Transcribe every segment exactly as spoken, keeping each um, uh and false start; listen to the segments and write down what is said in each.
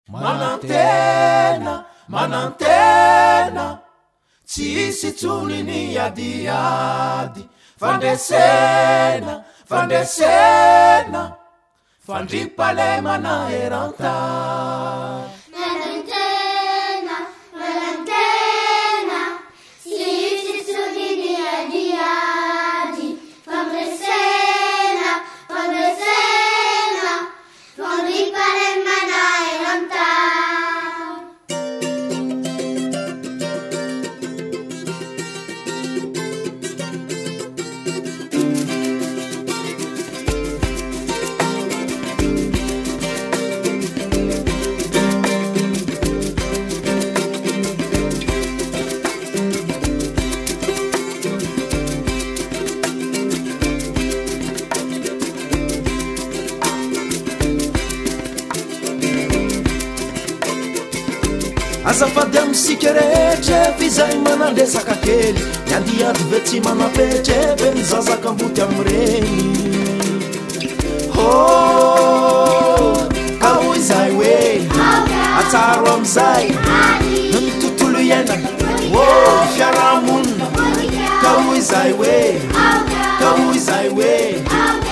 Manantena, manantena, tsisy tsoniny adiady. Fandesena, fandesena, fandripalemana eranta. Manantena, manantena, tsisy tsoniny adiady. Fandesena, fandesena, fandripalemana eranta. Azafady amitsika rehetra fizay manandresaka kely miandiady ve tsy manapetra be ny zazakamboty amreny. Oh, ka hoy zay hoe atsaro amizay ny tontolo iainana oh fiarahamonina. Ka hoy zay hoe ka hoy zay hoe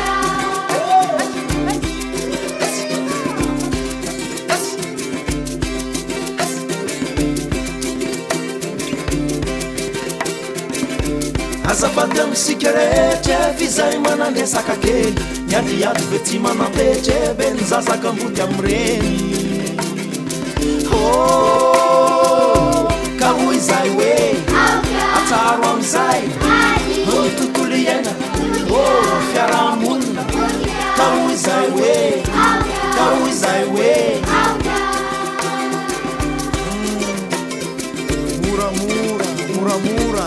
azafady amitsika rehetra fizay manandresaka kely miadiady ve tsy manapetra be ny zazakamboty amreny. Oh, ka hoy zay hoe atsaro amizay ny tontolo iainana oh fiarahamonina. Ka hoy zay hoe ka hoy zay hoe moramora moramora.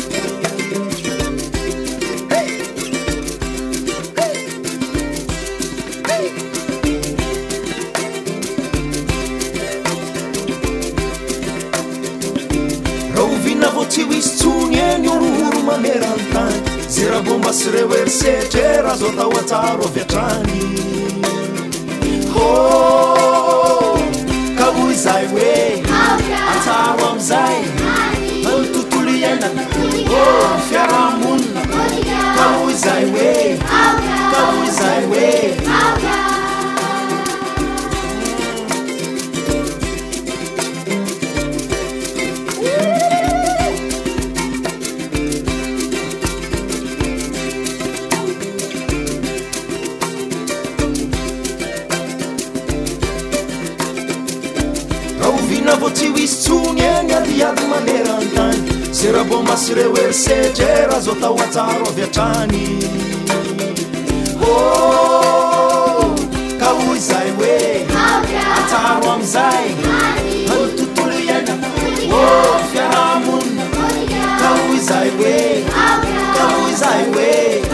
Tsy wisy tsony eny orohoro mamerantany ze raha bomba sy reo erisetra raha zao tao atsaro avy atrany. Oh, ka hoy zay hoe atsaro amizay ny tontolo iainana oh fiarahamonina. Ka hoy zay hoe ka hoy zay hoe vo tsy wisy tsony eny adiady manerantany ze raha bomba sy reo erisetra raha zao tao atsaro avy atrany. Oh, ka hoy zay hoe atsaro amizay ny tontolo iainana oh fiarahamonina. Ka hoy zay hoe ka hoy zay hoe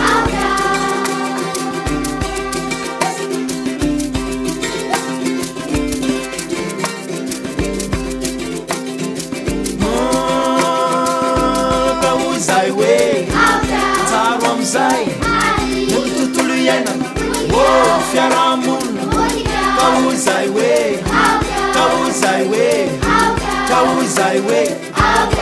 atsaro amizay ny tontolo iainana oh fiarahamonina. Ka hoy zay hoe ka hoy zay hoe ka hoy zay hoe